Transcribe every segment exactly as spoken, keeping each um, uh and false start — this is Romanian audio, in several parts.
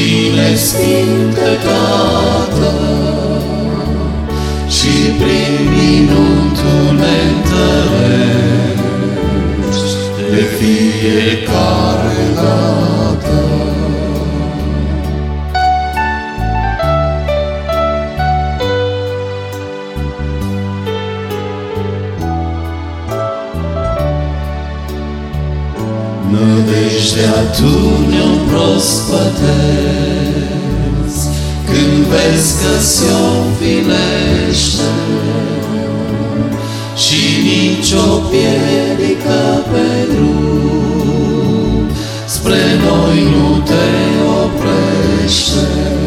Cine sfinte Tată, și prin minuni Tu ne întărești de fiecare dată. Nădejdea Tu ne-o prospătezi când vezi că Sion filește și nicio piedică pe drum spre noi nu te oprește,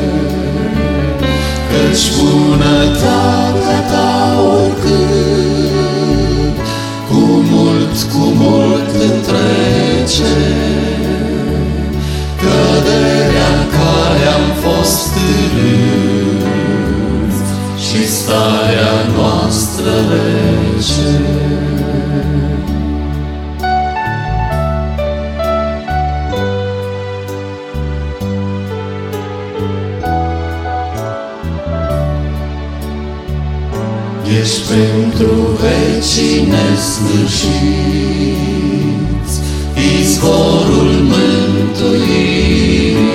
căci bunătatea Ta oricând cu mult, cu mult întrece. Căderea în care am fost târâți și starea noastră rece. Ești pentru vecii nesfârșiți, izvorul mântuirii,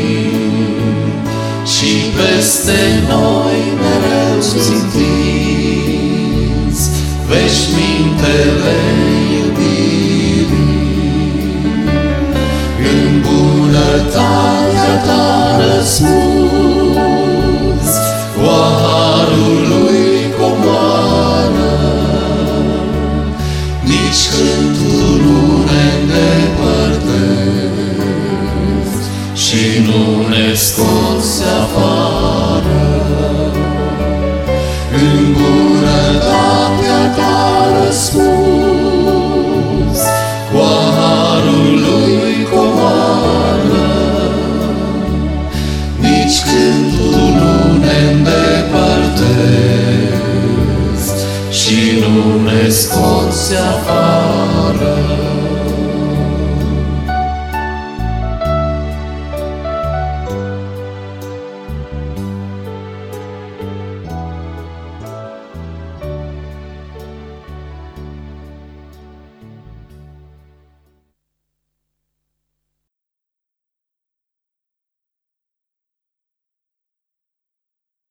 și peste noi mereu țintiți veșmintele iubirii. În bunătatea Ta răspunzi, cu harul Lui comoară, nici când Tu nu ne îndepărtezi și nu ne scoți afară. În bunătatea Ta răspunzi, cu harul Lui comoară, nici când Tu nu ne îndepărtezi și nu ne scoți afară.